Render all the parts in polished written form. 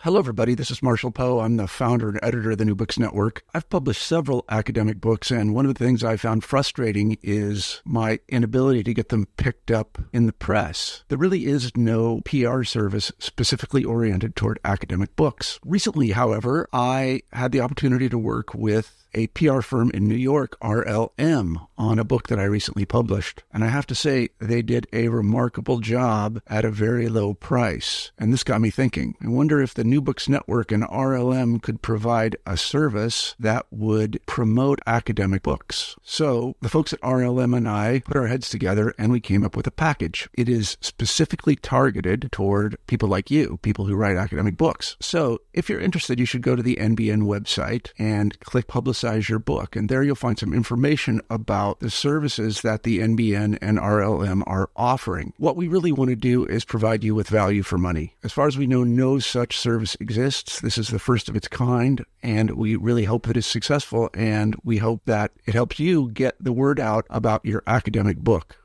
Hello, everybody. This is Marshall Poe. I'm the founder and editor of the New Books Network. I've published several academic books, and one of the things I found frustrating is my inability to get them picked up in the press. There really is no PR service specifically oriented toward academic books. Recently, however, I had the opportunity to work with a PR firm in New York, RLM, on a book that I recently published. And I have to say, they did a remarkable job at a very low price. And this got me thinking. I wonder if the New Books Network and RLM could provide a service that would promote academic books. So the folks at RLM and I put our heads together and we came up with a package. It is specifically targeted toward people like you, people who write academic books. So if you're interested, you should go to the NBN website and click Publicize Your Book. And there you'll find some information about the services that the NBN and RLM are offering. What we really want to do is provide you with value for money. As far as we know, no such service exists. This is the first of its kind, and we really hope that it's successful, and we hope that it helps you get the word out about your academic book.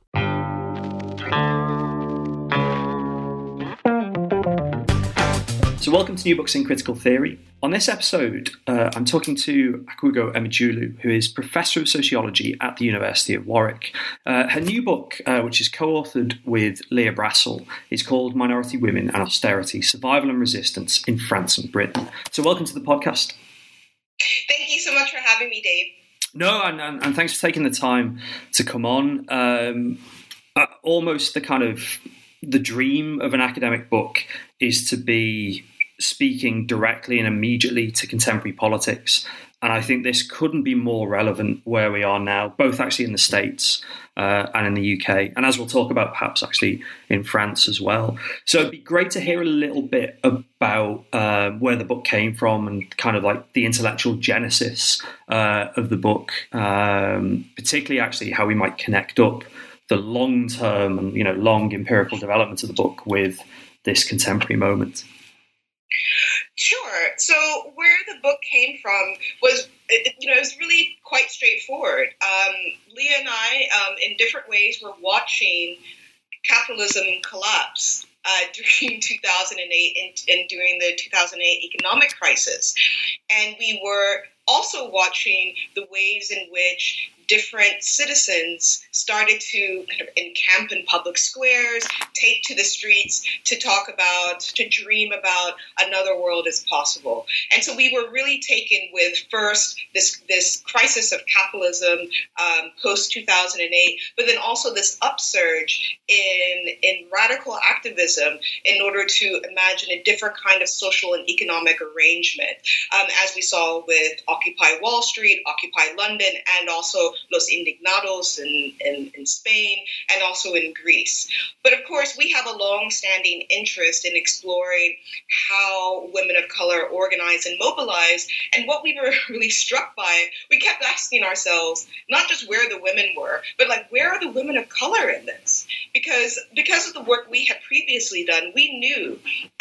So welcome to New Books in Critical Theory. On this episode, I'm talking to Akwugo Emejulu, who is Professor of Sociology at the University of Warwick. Her new book, which is co-authored with Leah Brassel, is called Minority Women and Austerity, Survival and Resistance in France and Britain. So welcome to the podcast. Thank you so much for having me, Dave. No, and thanks for taking the time to come on. Almost the dream of an academic book is to be speaking directly and immediately to contemporary politics. And I think this couldn't be more relevant where we are now, both actually in the States and in the UK. And as we'll talk about, perhaps actually in France as well. So it'd be great to hear a little bit about where the book came from and kind of like the intellectual genesis of the book, particularly actually how we might connect up the long-term and, long empirical development of the book with this contemporary moment. Sure. So where the book came from was, it was really quite straightforward. Leah and I, in different ways, were watching capitalism collapse during 2008 and during the 2008 economic crisis. And we were also watching the ways in which different citizens started to kind of encamp in public squares, take to the streets to dream about another world as possible. And so we were really taken with first this crisis of capitalism post 2008, but then also this upsurge in radical activism in order to imagine a different kind of social and economic arrangement, as we saw with Occupy Wall Street, Occupy London, and also Los Indignados in Spain, and also in Greece. But of course, we have a long-standing interest in exploring how women of color organize and mobilize. And what we were really struck by, we kept asking ourselves, not just where the women were, but where are the women of color in this? Because of the work we had previously done, we knew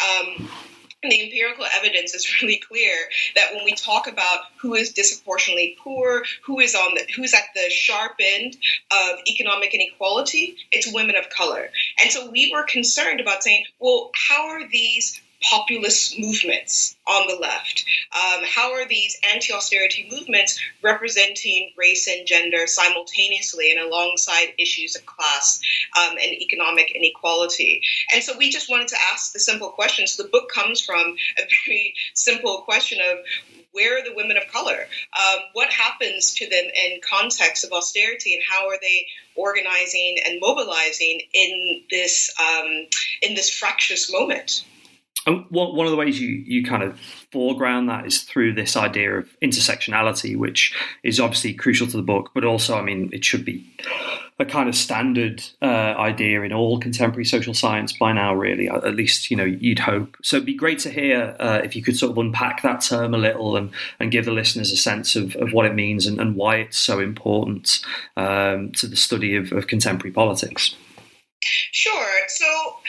and the empirical evidence is really clear that when we talk about who is disproportionately poor, who's at the sharp end of economic inequality, it's women of color. And so we were concerned about saying, well, how are these populist movements on the left? How are these anti-austerity movements representing race and gender simultaneously and alongside issues of class and economic inequality? And so we just wanted to ask the simple question. So the book comes from a very simple question of, where are the women of color? What happens to them in context of austerity, and how are they organizing and mobilizing in this fractious moment? And one of the ways you kind of foreground that is through this idea of intersectionality, which is obviously crucial to the book, but also, it should be a kind of standard idea in all contemporary social science by now, really, at least, you'd hope. So it'd be great to hear if you could sort of unpack that term a little and give the listeners a sense of what it means and why it's so important to the study of contemporary politics. Sure. So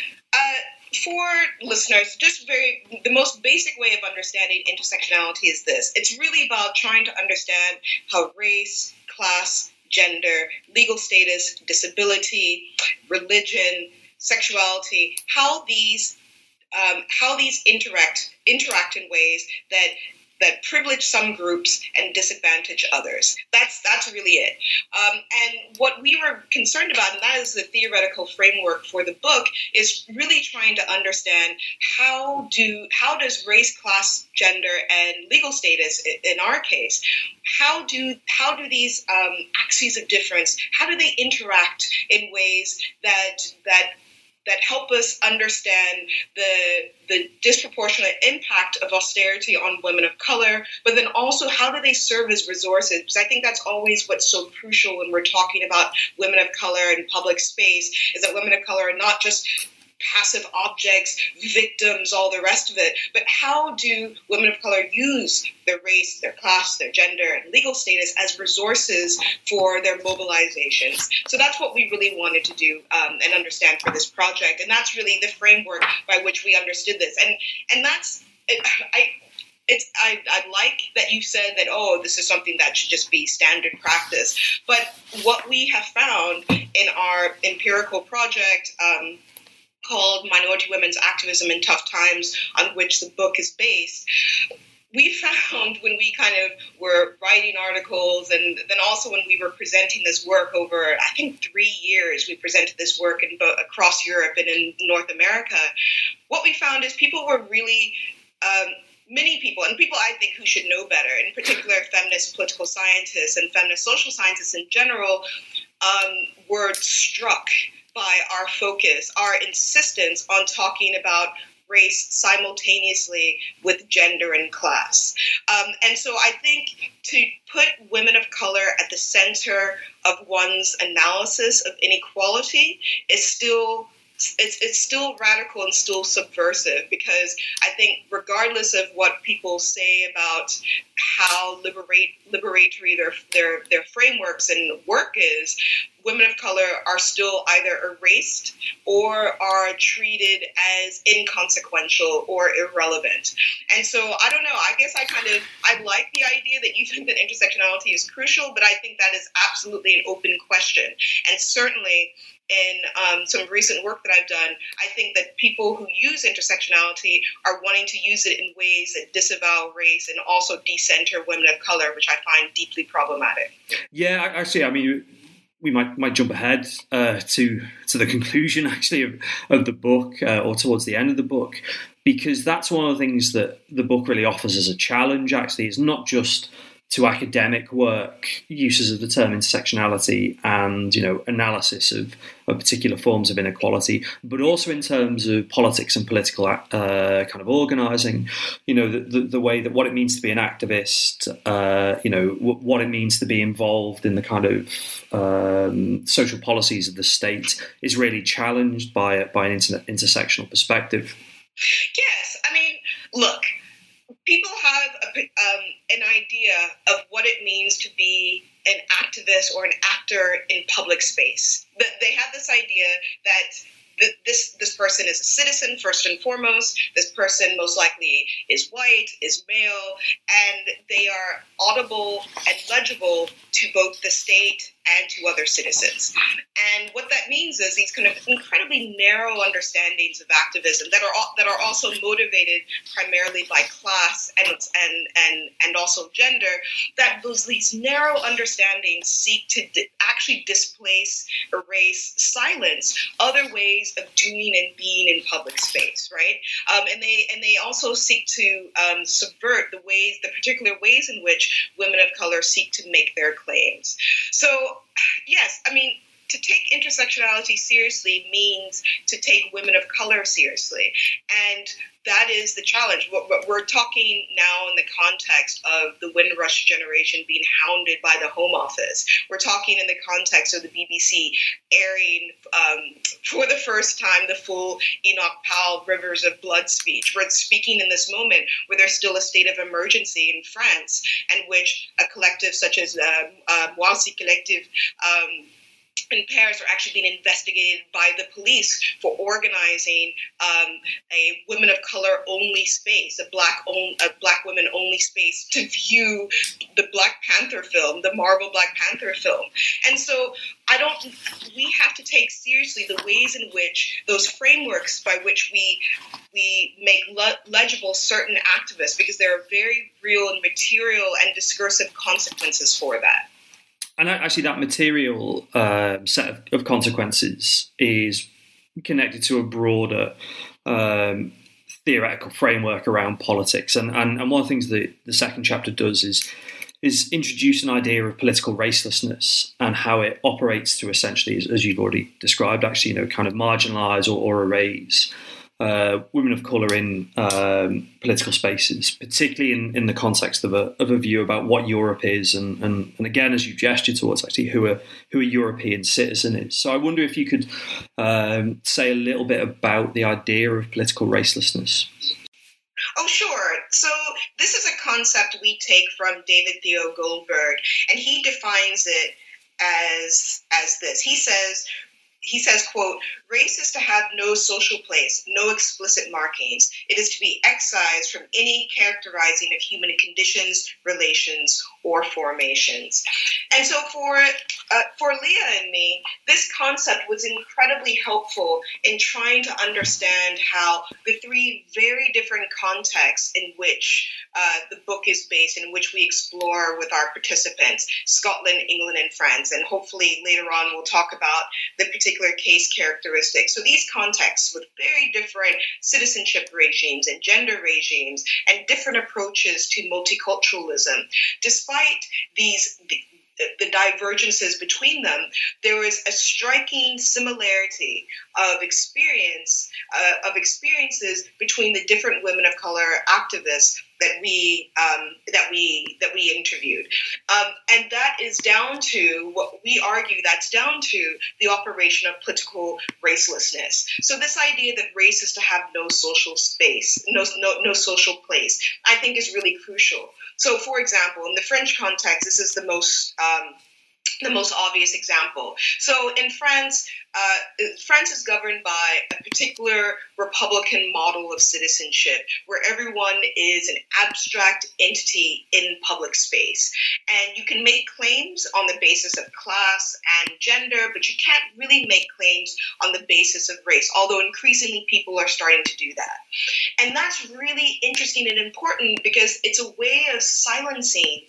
for listeners, the most basic way of understanding intersectionality is this. It's really about trying to understand how race, class, gender, legal status, disability, religion, sexuality, how these how these interact in ways that privilege some groups and disadvantage others. That's really it. And what we were concerned about, and that is the theoretical framework for the book, is really trying to understand how does race, class, gender, and legal status, in our case, how do these axes of difference, how do they interact in ways that help us understand the disproportionate impact of austerity on women of color, but then also how do they serve as resources? Because I think that's always what's so crucial when we're talking about women of color in public space, is that women of color are not just passive objects, victims, all the rest of it, but how do women of color use their race, their class, their gender, and legal status as resources for their mobilizations? So that's what we really wanted to do and understand for this project, and that's really the framework by which we understood this. And that's I like that you said that, this is something that should just be standard practice. But what we have found in our empirical project, called Minority Women's Activism in Tough Times, on which the book is based, we found when we kind of were writing articles, and then also when we were presenting this work over, I think, 3 years, we presented this work across Europe and in North America, what we found is people were really, many people, and people I think who should know better, in particular feminist political scientists and feminist social scientists in general, were struck by our focus, our insistence on talking about race simultaneously with gender and class. And so I think to put women of color at the center of one's analysis of inequality is still it's still radical and still subversive, because I think regardless of what people say about how liberatory their frameworks and work is, women of color are still either erased or are treated as inconsequential or irrelevant. And so I don't know, I guess I like the idea that you think that intersectionality is crucial, but I think that is absolutely an open question. And certainly in some recent work that I've done, I think that people who use intersectionality are wanting to use it in ways that disavow race and also decenter women of color, which I find deeply problematic. Yeah, actually, I mean, we might jump ahead to the conclusion, actually, of the book, or towards the end of the book, because that's one of the things that the book really offers as a challenge, actually. It's not just to academic work, uses of the term intersectionality and, analysis of particular forms of inequality, but also in terms of politics and political kind of organising, the way that what it means to be an activist, what it means to be involved in the kind of social policies of the state is really challenged by an intersectional perspective. Yes, I mean, look, people have an idea of what it means to be an activist or an actor in public space. They have this idea that this person is a citizen first and foremost. This person most likely is white, is male, and they are audible and legible to both the state and to other citizens. And what that means is these kind of incredibly narrow understandings of activism that are also motivated primarily by class and also gender, that these narrow understandings seek to actually displace, erase, silence other ways of doing and being in public space, right? And they also seek to subvert the particular ways in which women of color seek to make their claims. So, yes, I mean, to take intersectionality seriously means to take women of color seriously. And that is the challenge. We're talking now in the context of the Windrush generation being hounded by the Home Office. We're talking in the context of the BBC airing for the first time the full Enoch Powell Rivers of Blood speech. We're speaking in this moment where there's still a state of emergency in France, and which a collective such as Moi Aussi Collective in Paris are actually being investigated by the police for organizing a women of color only space, a black women only space to view the Black Panther film, the Marvel Black Panther film. And so we have to take seriously the ways in which those frameworks by which we make legible certain activists, because there are very real and material and discursive consequences for that. And actually, that material set of consequences is connected to a broader theoretical framework around politics. And one of the things that the second chapter does is introduce an idea of political racelessness and how it operates to essentially, as you've already described, actually, kind of marginalise or erase women of colour in political spaces, particularly in the context of a view about what Europe is, and again, as you gestured towards, actually who a European citizen is. So I wonder if you could say a little bit about the idea of political racelessness. Oh, sure. So this is a concept we take from David Theo Goldberg, and he defines it as this. He says, quote, "Race is to have no social place, no explicit markings. It is to be excised from any characterizing of human conditions, relations, or formations." And so for Leah and me, this concept was incredibly helpful in trying to understand how the three very different contexts in which the book is based, in which we explore with our participants, Scotland, England, and France. And hopefully later on we'll talk about the particular case characteristics. So these contexts with very different citizenship regimes and gender regimes and different approaches to multiculturalism, despite the divergences between them, there is a striking similarity of experiences between the different women of color activists that we interviewed, and that is down to what we argue. That's down to the operation of political racelessness. So this idea that race is to have no social space, no social place, I think is really crucial. So, for example, in the French context, this is the most obvious example. So in France, France is governed by a particular Republican model of citizenship where everyone is an abstract entity in public space. And you can make claims on the basis of class and gender, but you can't really make claims on the basis of race, although increasingly people are starting to do that. And that's really interesting and important because it's a way of silencing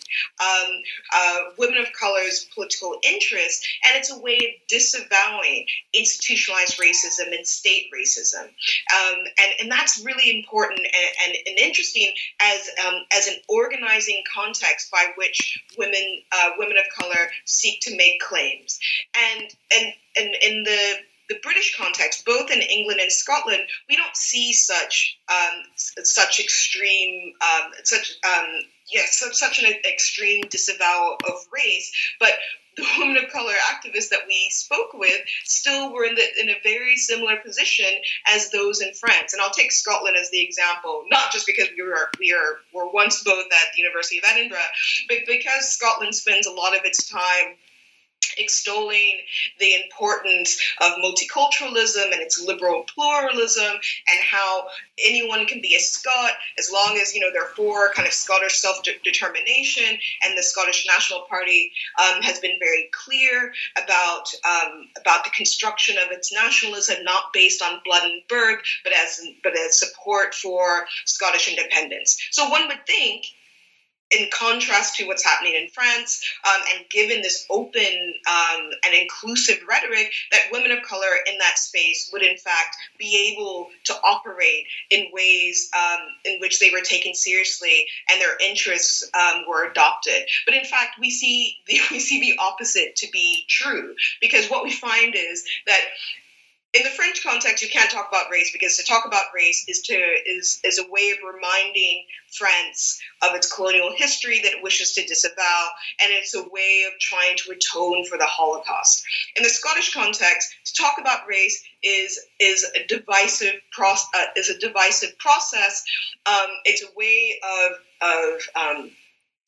women of color's political interest, and it's a way of disavowing institutionalized racism and state racism. And that's really important and interesting as an organizing context by which women of color seek to make claims. And in the British context, both in England and Scotland, we don't see such extreme such an extreme disavowal of race, but the women of color activists that we spoke with still were in a very similar position as those in France. And I'll take Scotland as the example, not just because we were once both at the University of Edinburgh, but because Scotland spends a lot of its time extolling the importance of multiculturalism and its liberal pluralism, and how anyone can be a Scot as long as they're for kind of Scottish self-determination. And the Scottish National Party has been very clear about the construction of its nationalism, not based on blood and birth, but as support for Scottish independence. So one would think, in contrast to what's happening in France, and given this open and inclusive rhetoric, that women of color in that space would in fact be able to operate in ways in which they were taken seriously and their interests were adopted. But in fact, we see the opposite to be true, because what we find is that in the French context, you can't talk about race, because to talk about race is a way of reminding France of its colonial history that it wishes to disavow, and it's a way of trying to atone for the Holocaust. In the Scottish context, to talk about race is a divisive process. It's a way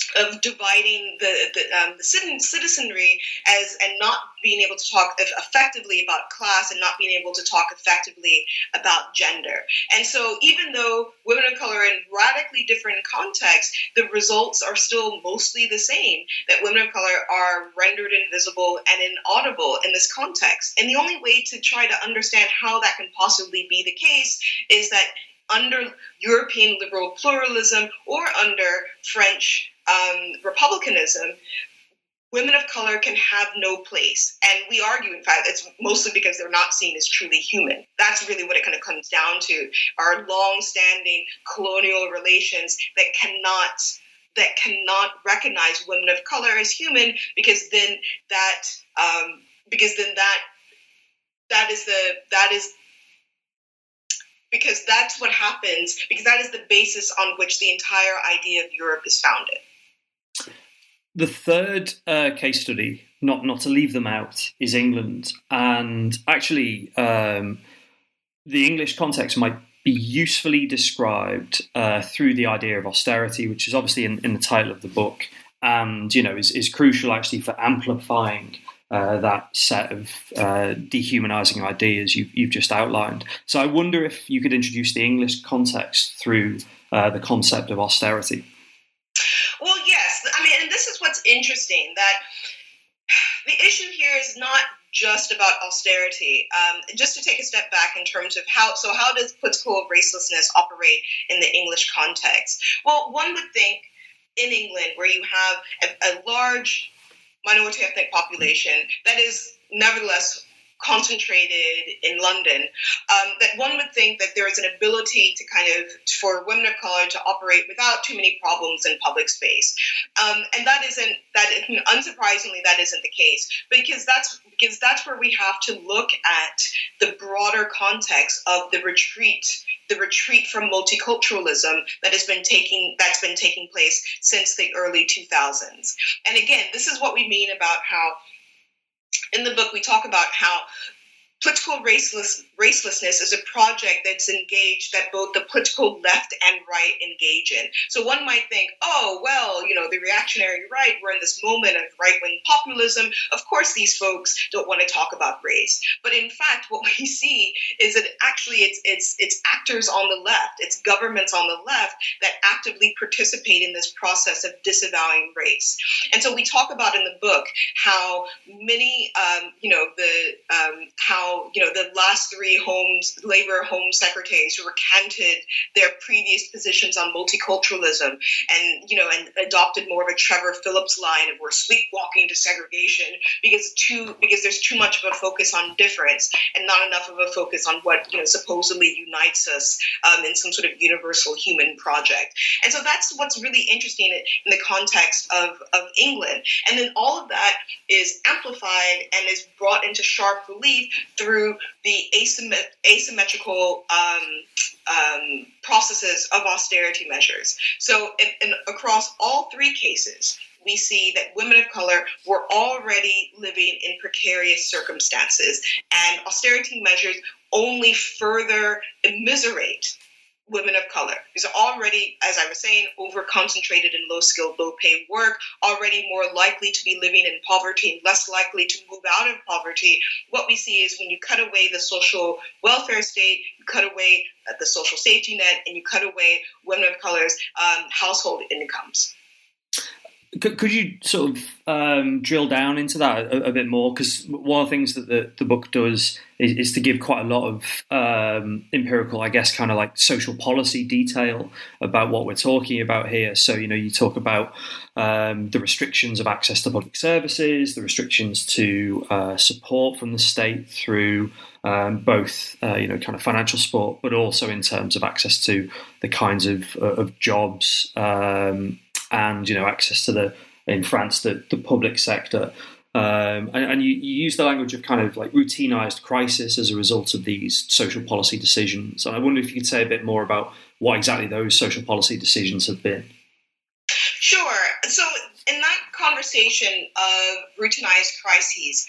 dividing the citizenry and not being able to talk effectively about class and not being able to talk effectively about gender. And so even though women of color are in radically different contexts, the results are still mostly the same, that women of color are rendered invisible and inaudible in this context. And the only way to try to understand how that can possibly be the case is that under European liberal pluralism or under French republicanism, women of color can have no place. And we argue, in fact, it's mostly because they're not seen as truly human. That's really what it kind of comes down to, our long-standing colonial relations that cannot recognize women of color as human, because then because that's what happens, because that is the basis on which the entire idea of Europe is founded. The third case study, not to leave them out, is England. And actually, the English context might be usefully described through the idea of austerity, which is obviously in the title of the book, and is crucial actually for amplifying that set of dehumanizing ideas you've just outlined. So I wonder if you could introduce the English context through the concept of austerity. Well, yes. I mean, and this is what's interesting, that the issue here is not just about austerity. Just to take a step back in terms of how does political racelessness operate in the English context? Well, one would think in England, where you have a large minority ethnic population that is nevertheless concentrated in London, that one would think that there is an ability to for women of color to operate without too many problems in public space. And unsurprisingly, that isn't the case, because that's where we have to look at the broader context of the retreat from multiculturalism that's been taking place since the early 2000s. And again, this is what we mean about how in the book we talk about how political racelessness is a project that's engaged, that both the political left and right engage in. So one might think, oh, well, the reactionary right, we're in this moment of right-wing populism. Of course, these folks don't want to talk about race. But in fact, what we see is that actually it's actors on the left, it's governments on the left that actively participate in this process of disavowing race. And so we talk about in the book how many, the last three labor home secretaries who recanted their previous positions on multiculturalism and adopted more of a Trevor Phillips line of we're sleepwalking to segregation because there's too much of a focus on difference and not enough of a focus on what supposedly unites us in some sort of universal human project. And so that's what's really interesting in the context of England. And then all of that is amplified and is brought into sharp relief through the asymmetrical processes of austerity measures. So across all three cases, we see that women of color were already living in precarious circumstances, and austerity measures only further immiserate women of color. These are already, as I was saying, over-concentrated in low-skilled, low-paid work, already more likely to be living in poverty and less likely to move out of poverty. What we see is when you cut away the social welfare state, you cut away the social safety net, and you cut away women of color's household incomes. Could you sort of drill down into that a bit more? Because one of the things that the book does is to give quite a lot of empirical, I guess, kind of like social policy detail about what we're talking about here. So, you talk about the restrictions of access to public services, the restrictions to support from the state through both, kind of financial support, but also in terms of access to the kinds of jobs and access to in France the public sector, and you use the language of kind of like routinized crisis as a result of these social policy decisions. And I wonder if you could say a bit more about what exactly those social policy decisions have been. Sure. So in that conversation of routinized crises,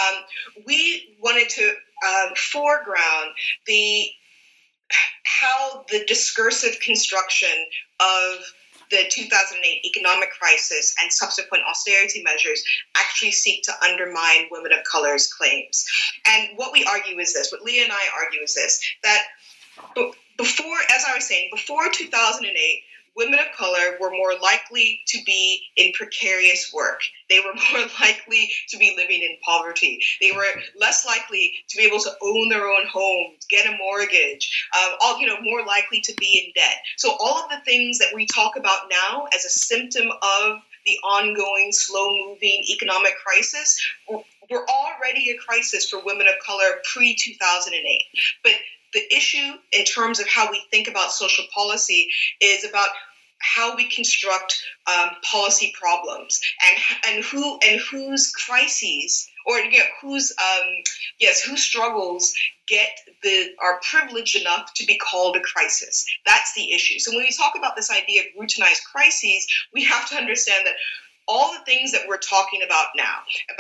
we wanted to foreground how the discursive construction of the 2008 economic crisis and subsequent austerity measures actually seek to undermine women of color's claims. And what we argue is this, what Leah and I argue is this, that before, as I was saying, before 2008, women of color were more likely to be in precarious work. They were more likely to be living in poverty. They were less likely to be able to own their own homes, get a mortgage, more likely to be in debt. So all of the things that we talk about now as a symptom of the ongoing, slow-moving economic crisis were already a crisis for women of color pre-2008. But the issue in terms of how we think about social policy is about how we construct policy problems and whose crises or whose struggles are privileged enough to be called a crisis. That's the issue. So when we talk about this idea of routinized crises, we have to understand that all the things that we're talking about now,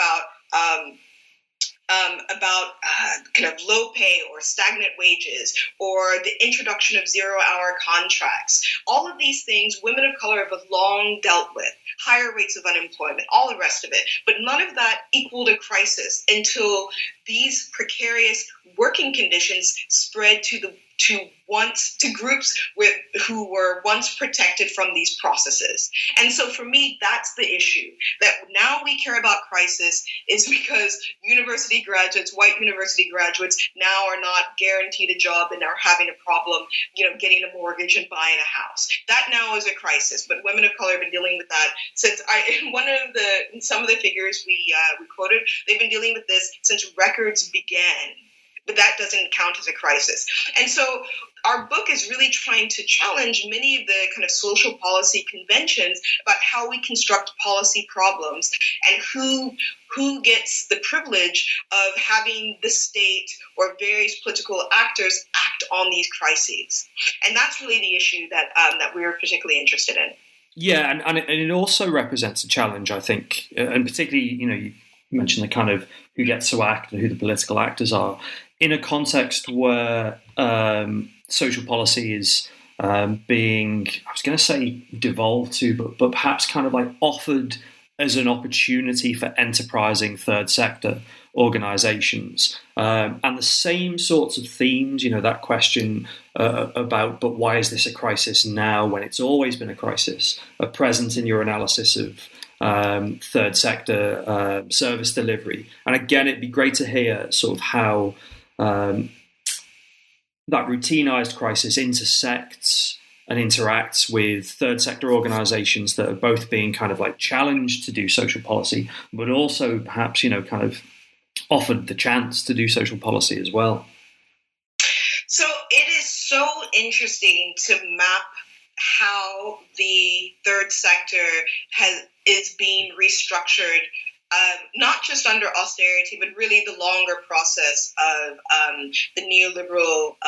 about kind of low pay or stagnant wages or the introduction of 0-hour contracts. All of these things women of color have long dealt with, higher rates of unemployment, all the rest of it. But none of that equaled a crisis until these precarious working conditions spread to groups who were once protected from these processes. And so for me, that's the issue. That now we care about crisis is because white university graduates now are not guaranteed a job and are having a problem, getting a mortgage and buying a house. That now is a crisis, but women of color have been dealing with that since some of the figures we quoted, they've been dealing with this since records began. But that doesn't count as a crisis. And so our book is really trying to challenge many of the kind of social policy conventions about how we construct policy problems and who gets the privilege of having the state or various political actors act on these crises. And that's really the issue that we're particularly interested in. Yeah, and it also represents a challenge, I think, and particularly, you mentioned the kind of who gets to act and who the political actors are, in a context where social policy is being, I was going to say devolved to, but perhaps kind of like offered as an opportunity for enterprising third sector organizations. And the same sorts of themes, that question about, but why is this a crisis now when it's always been a crisis, are present in your analysis of third sector service delivery. And again, it'd be great to hear sort of how that routinized crisis intersects and interacts with third sector organizations that are both being kind of like challenged to do social policy, but also perhaps, kind of offered the chance to do social policy as well. So it is so interesting to map how the third sector is being restructured, not just under austerity, but really the longer process of the neoliberal,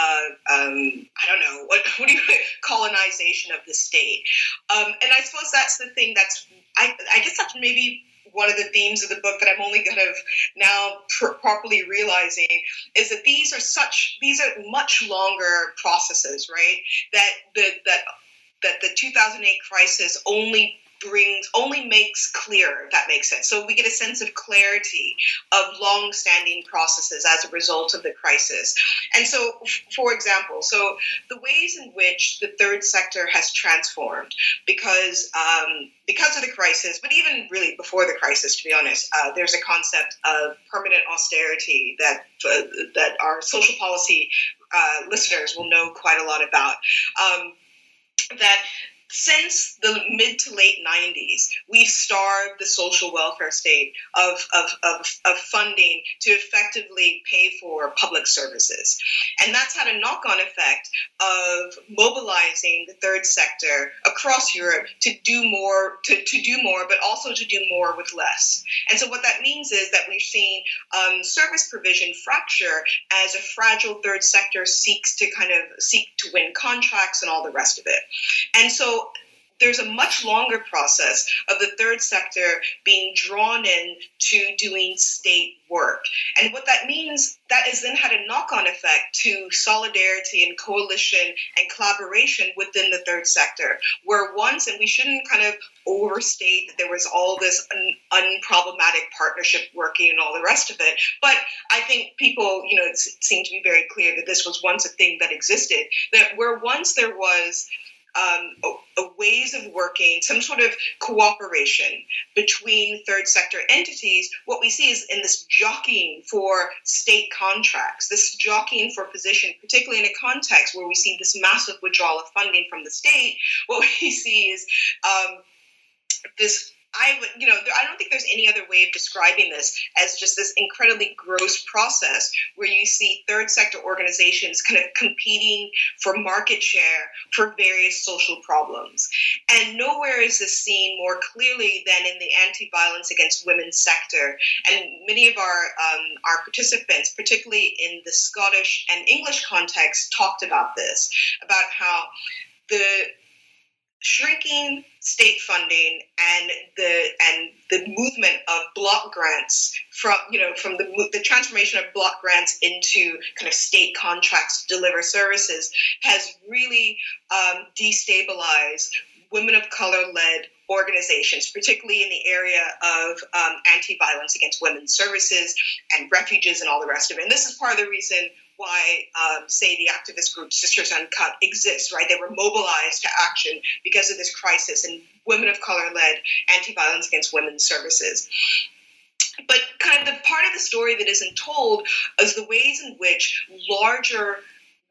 colonization of the state. And I suppose that's the thing I guess that's maybe one of the themes of the book that I'm only kind of now properly realizing is that these are much longer processes, right? That the 2008 crisis only makes clear, if that makes sense. So we get a sense of clarity of long-standing processes as a result of the crisis. And so, for example, the ways in which the third sector has transformed because of the crisis, but even really before the crisis, to be honest, there's a concept of permanent austerity that our social policy listeners will know quite a lot about. That since the mid to late 90s, we've starved the social welfare state of funding to effectively pay for public services. And that's had a knock-on effect of mobilizing the third sector across Europe to do more, but also to do more with less. And so what that means is that we've seen service provision fracture as a fragile third sector seeks to win contracts and all the rest of it. And so there's a much longer process of the third sector being drawn in to doing state work. And what that means, that has then had a knock-on effect to solidarity and coalition and collaboration within the third sector, where once, and we shouldn't kind of overstate that there was all this unproblematic partnership working and all the rest of it, but I think people, seem to be very clear that this was once a thing that existed, that where once there was ways of working, some sort of cooperation between third sector entities, what we see is in this jockeying for state contracts, this jockeying for position, particularly in a context where we see this massive withdrawal of funding from the state, what we see is this. I don't think there's any other way of describing this as just this incredibly gross process where you see third sector organizations kind of competing for market share for various social problems. And nowhere is this seen more clearly than in the anti-violence against women sector. And many of our participants, particularly in the Scottish and English context, talked about this, about how the shrinking state funding and the movement of block grants from the transformation of block grants into kind of state contracts to deliver services has really destabilized women of color-led organizations, particularly in the area of anti-violence against women services and refuges and all the rest of it. And this is part of the reason why, say, the activist group Sisters Uncut exists, right? They were mobilized to action because of this crisis and women of color-led anti-violence against women's services. But kind of the part of the story that isn't told is the ways in which larger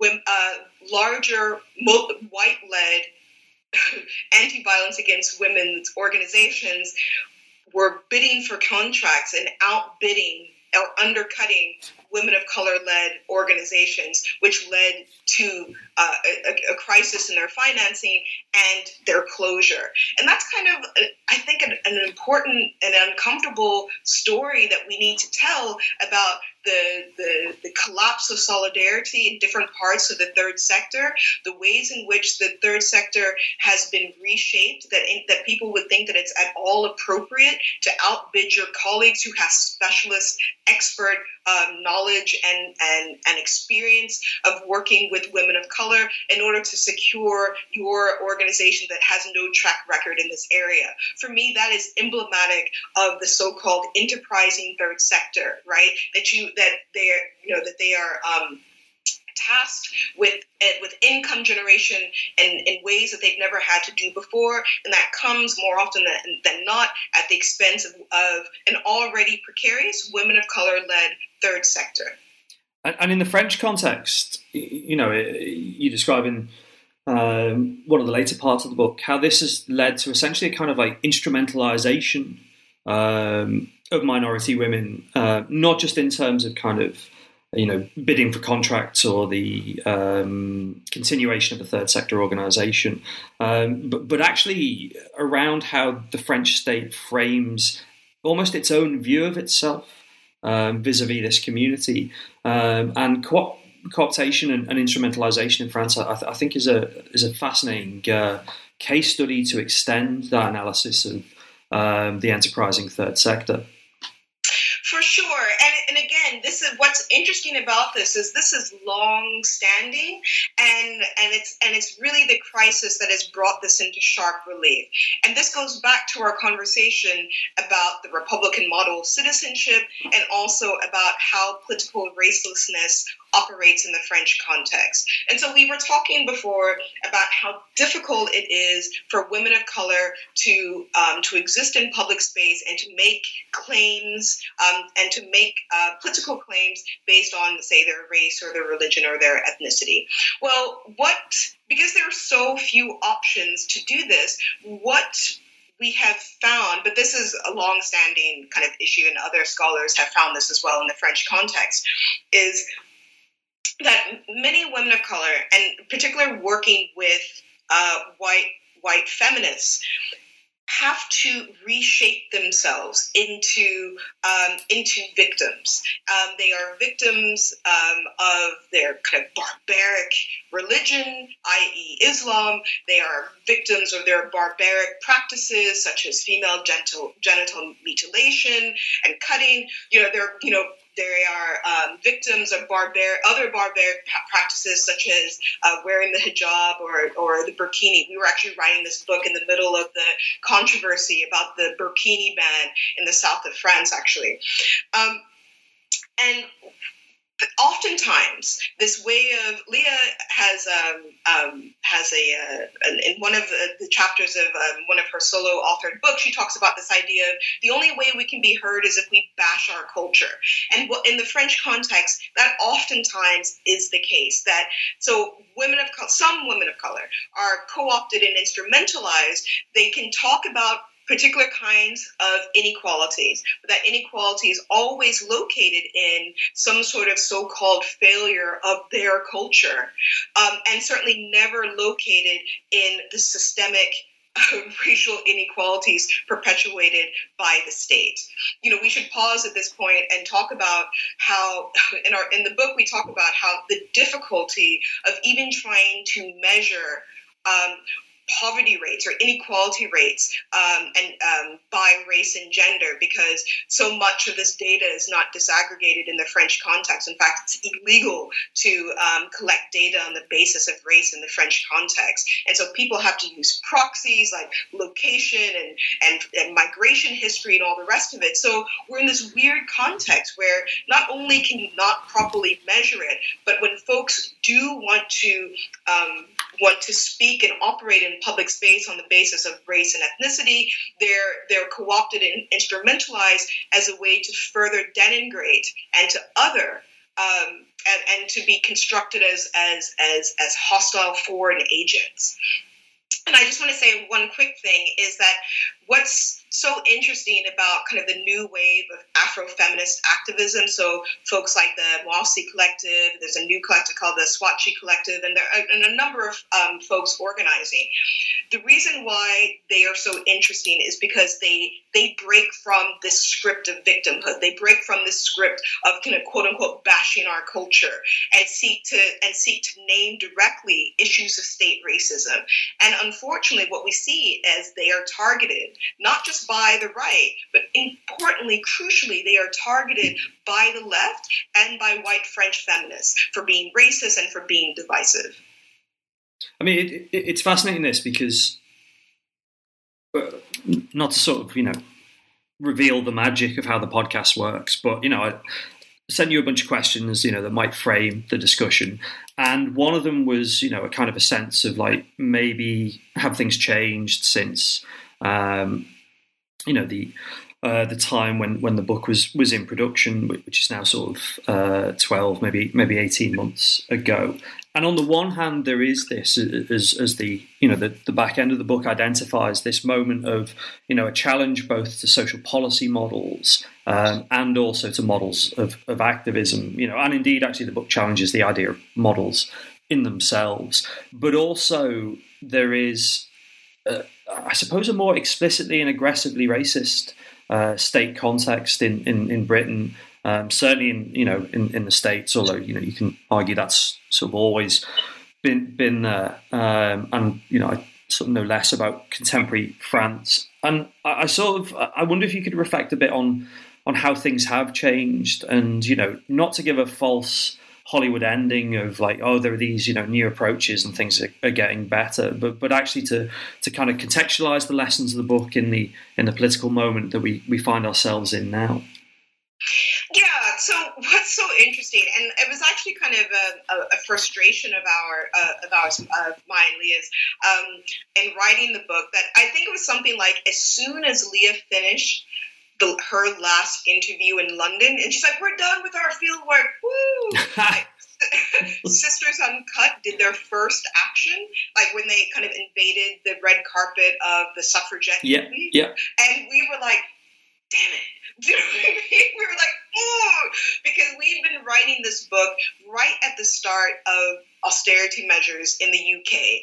white-led anti-violence against women's organizations were bidding for contracts and outbidding or undercutting women of color-led organizations, which led to a crisis in their financing and their closure. And that's kind of, I think, an important and uncomfortable story that we need to tell about the collapse of solidarity in different parts of the third sector, the ways in which the third sector has been reshaped, that people would think that it's at all appropriate to outbid your colleagues who have specialist, expert knowledge and experience of working with women of color in order to secure your organization that has no track record in this area. For me, that is emblematic of the so-called enterprising third sector, right? That they are tasked with income generation in ways that they've never had to do before, and that comes more often than not at the expense of an already precarious women of color-led third sector. And in the French context, you describe in one of the later parts of the book how this has led to essentially a kind of like instrumentalization of minority women, not just in terms of kind of bidding for contracts or the continuation of a third sector organization, but actually around how the French state frames almost its own view of itself vis-a-vis this community, and cooptation and instrumentalization in France, I think is a fascinating case study to extend that analysis of the enterprising third sector. For sure. And again, this is what's interesting about this is long standing, and it's really the crisis that has brought this into sharp relief. And this goes back to our conversation about the Republican model of citizenship and also about how political racelessness operates in the French context. And so we were talking before about how difficult it is for women of color to exist in public space and to make claims and to make political claims based on, say, their race or their religion or their ethnicity. Well, because there are so few options to do this, what we have found, but this is a long-standing kind of issue, and other scholars have found this as well in the French context, is that many women of color, and particularly working with white feminists, have to reshape themselves into victims. They are victims of their kind of barbaric religion, i.e. Islam. They are victims of their barbaric practices, such as female genital mutilation and cutting. They are victims of other barbaric practices, such as wearing the hijab or the burkini. We were actually writing this book in the middle of the controversy about the burkini ban in the south of France, actually. And oftentimes, this way of Leah has in one of the chapters of one of her solo authored books, she talks about this idea of the only way we can be heard is if we bash our culture. And in the French context, that oftentimes is the case. So some women of color are co-opted and instrumentalized. They can talk about particular kinds of inequalities, but that inequality is always located in some sort of so-called failure of their culture, and certainly never located in the systemic racial inequalities perpetuated by the state. We should pause at this point and talk about how, in the book, we talk about how the difficulty of even trying to measure poverty rates or inequality rates by race and gender, because so much of this data is not disaggregated in the French context. In fact, it's illegal to collect data on the basis of race in the French context. And so people have to use proxies like location and migration history and all the rest of it. So we're in this weird context where not only can you not properly measure it, but when folks do want to speak and operate in public space on the basis of race and ethnicity, they're co-opted and instrumentalized as a way to further denigrate and to other and to be constructed as hostile foreign agents. And I just want to say one quick thing is that what's so interesting about kind of the new wave of Afrofeminist activism, so folks like the Mwasi Collective, there's a new collective called the Swatchi Collective, and there are a number of folks organizing. The reason why they are so interesting is because they break from this script of victimhood. They break from this script of kind of quote unquote bashing our culture and seek to name directly issues of state racism. And unfortunately, what we see is they are targeted not just by the right, but importantly, crucially, they are targeted by the left and by white French feminists for being racist and for being divisive. I mean, it's fascinating this because, not to sort of, reveal the magic of how the podcast works, but, I sent you a bunch of questions, that might frame the discussion. And one of them was, a kind of a sense of like, maybe have things changed since, the time when the book was in production, which is now sort of 12, maybe 18 months ago. And on the one hand, there is this, as the back end of the book identifies, this moment of, a challenge both to social policy models and also to models of activism, and indeed, actually, the book challenges the idea of models in themselves. But also there is, I suppose, a more explicitly and aggressively racist state context in Britain. Certainly in the States, although you can argue that's sort of always been there, and I sort of know less about contemporary France. And I wonder if you could reflect a bit on how things have changed, and not to give a false Hollywood ending of like, oh, there are these new approaches and things are getting better, but actually to kind of contextualize the lessons of the book in the political moment that we find ourselves in now. Yeah, so what's so interesting, and it was actually kind of a frustration of mine, Leah's, in writing the book, that I think it was something like as soon as Leah finished her last interview in London, and she's like, we're done with our field work, woo! Like, Sisters Uncut did their first action, like when they kind of invaded the red carpet of the suffragette movie. Yeah. And we were like, damn it. Do you know what I mean? We were like, oh, because we'd been writing this book right at the start of austerity measures in the UK,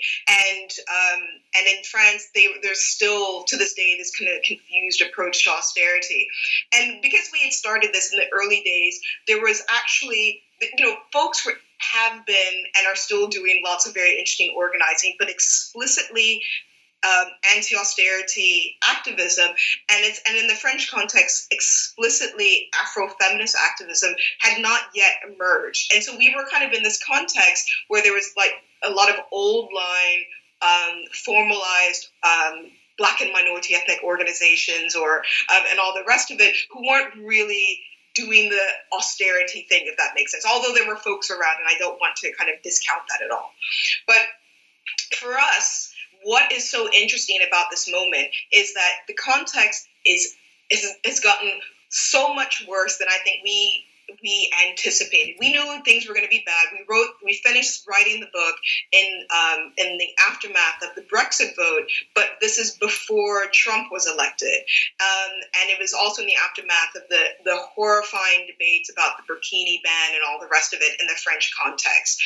and in France, there's still to this day this kind of confused approach to austerity. And because we had started this in the early days, there was actually, folks have been and are still doing lots of very interesting organizing, but explicitly anti-austerity activism, and in the French context, explicitly Afro-feminist activism had not yet emerged. And so we were kind of in this context where there was like a lot of old line, formalized Black and minority ethnic organizations and all the rest of it who weren't really doing the austerity thing, if that makes sense. Although there were folks around, and I don't want to kind of discount that at all. But for us, what is so interesting about this moment is that the context has gotten so much worse than I think we anticipated. We knew things were going to be bad. We finished writing the book in the aftermath of the Brexit vote, but this is before Trump was elected, and it was also in the aftermath of the horrifying debates about the burkini ban and all the rest of it in the French context.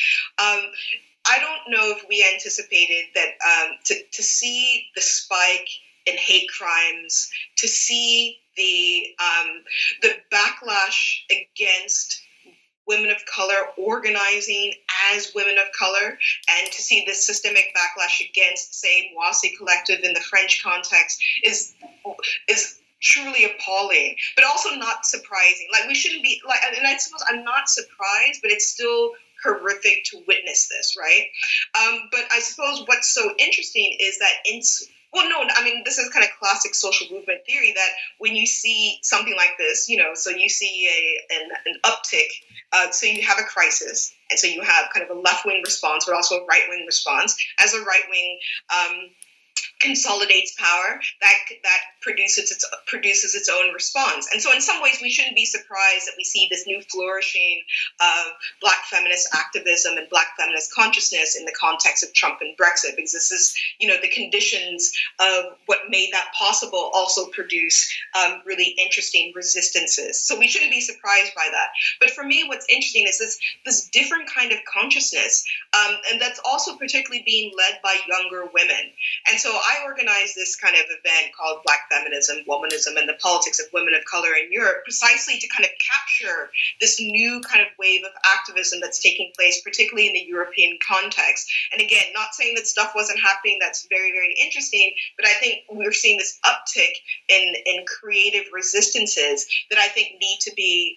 I don't know if we anticipated that to see the spike in hate crimes, to see the backlash against women of color organizing as women of color, and to see the systemic backlash against, say, Moissy Collective in the French context is truly appalling, but also not surprising. Like, we shouldn't be like, and I suppose I'm not surprised, but it's still horrific to witness this, right? But I suppose what's so interesting is that this is kind of classic social movement theory, that when you see something like this, so you see an uptick, so you have a crisis, and so you have kind of a left-wing response, but also a right-wing response. As a right-wing consolidates power, that produces its own response. And so in some ways we shouldn't be surprised that we see this new flourishing of Black feminist activism and Black feminist consciousness in the context of Trump and Brexit, because this is, the conditions of what made that possible also produce really interesting resistances. So we shouldn't be surprised by that. But for me, what's interesting is this different kind of consciousness, and that's also particularly being led by younger women. And so I organized this kind of event called Black Feminism, Womanism, and the Politics of Women of Color in Europe, precisely to kind of capture this new kind of wave of activism that's taking place, particularly in the European context. And again, not saying that stuff wasn't happening that's very, very interesting, but I think we're seeing this uptick in creative resistances that I think need to be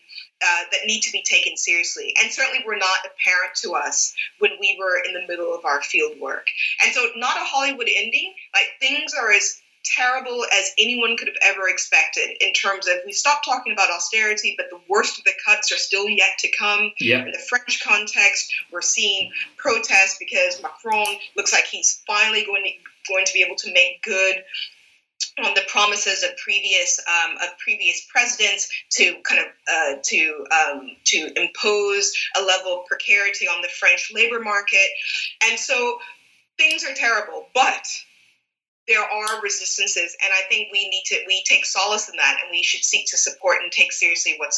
taken seriously, and certainly were not apparent to us when we were in the middle of our field work. And so, not a Hollywood ending. Like, things are as terrible as anyone could have ever expected in terms of, we stopped talking about austerity, but the worst of the cuts are still yet to come. Yeah. In the French context, we're seeing protests because Macron looks like he's finally going to be able to make good on the promises of previous presidents to kind of to impose a level of precarity on the French labor market. And so things are terrible, but there are resistances, and I think we take solace in that, and we should seek to support and take seriously what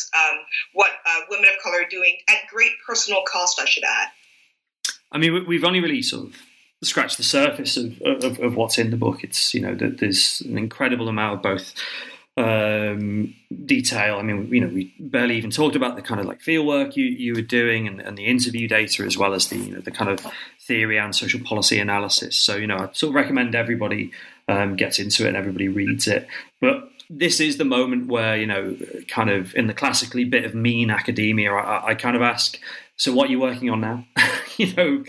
women of color are doing at great personal cost, I should add. I mean, we've only really sort of scratched the surface of what's in the book. It's, that there's an incredible amount of both detail. I mean, we barely even talked about the kind of like field work you were doing and the interview data, as well as the kind of theory and social policy analysis. So, I sort of recommend everybody gets into it and everybody reads it. But this is the moment where, kind of in the classically bit of mean academia, I kind of ask, so what are you working on now? Because,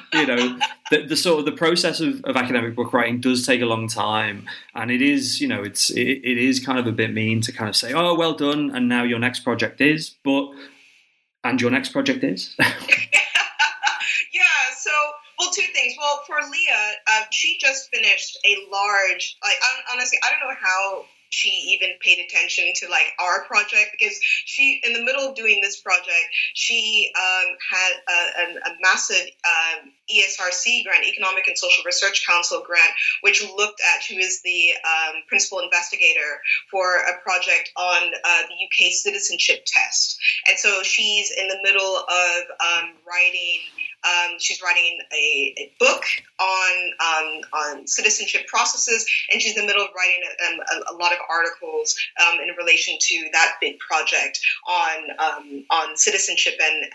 the sort of the process of academic book writing does take a long time, and it is, it is kind of a bit mean to kind of say, oh, well done, and now your next project is, and your next project is? Yeah, so, well, two things. Well, for Leah, she just finished a large, honestly, I don't know how she even paid attention to our project, because she, in the middle of doing this project, she had a massive ESRC grant, Economic and Social Research Council grant, which looked at, she was the principal investigator for a project on the UK citizenship test. And so she's in the middle of writing She's writing a book on citizenship processes, and she's in the middle of writing a lot of articles in relation to that big project on citizenship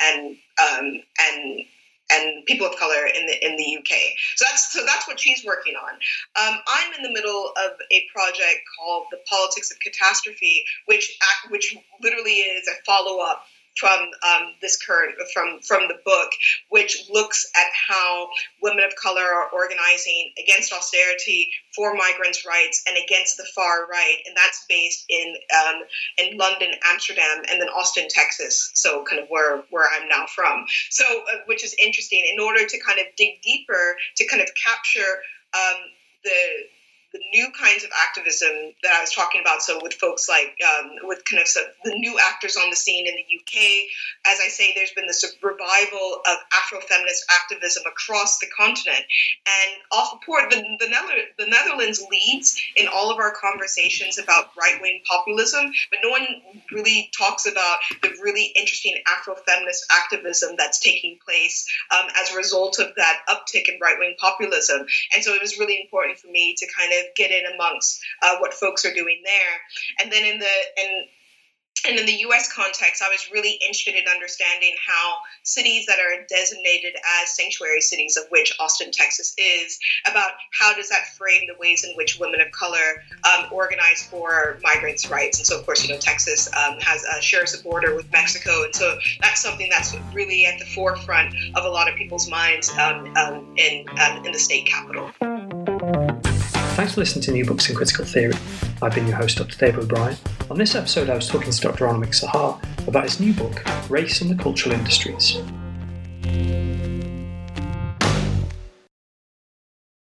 and people of color in the UK. So that's what she's working on. I'm in the middle of a project called The Politics of Catastrophe, which literally is a follow-up from the book, which looks at how women of color are organizing against austerity, for migrants' rights, and against the far right, and that's based in London, Amsterdam, and then Austin, Texas. So kind of where I'm now from. So which is interesting. In order to kind of dig deeper, to kind of capture the new kinds of activism that I was talking about. So with folks like, with kind of the new actors on the scene in the UK, as I say, there's been this revival of Afro-feminist activism across the continent. And the Netherlands leads in all of our conversations about right-wing populism, but no one really talks about the really interesting Afro-feminist activism that's taking place as a result of that uptick in right-wing populism. And so it was really important for me to kind of get in amongst what folks are doing there. And then in the U.S. context, I was really interested in understanding how cities that are designated as sanctuary cities, of which Austin, Texas is, about how does that frame the ways in which women of color organize for migrants' rights. And so, of course, Texas shares a border with Mexico, and so that's something that's really at the forefront of a lot of people's minds in the state capitol. Thanks for listening to New Books in Critical Theory. I've been your host, Dr. David O'Brien. On this episode, I was talking to Dr. Annemiek Sahar about his new book, Race and the Cultural Industries.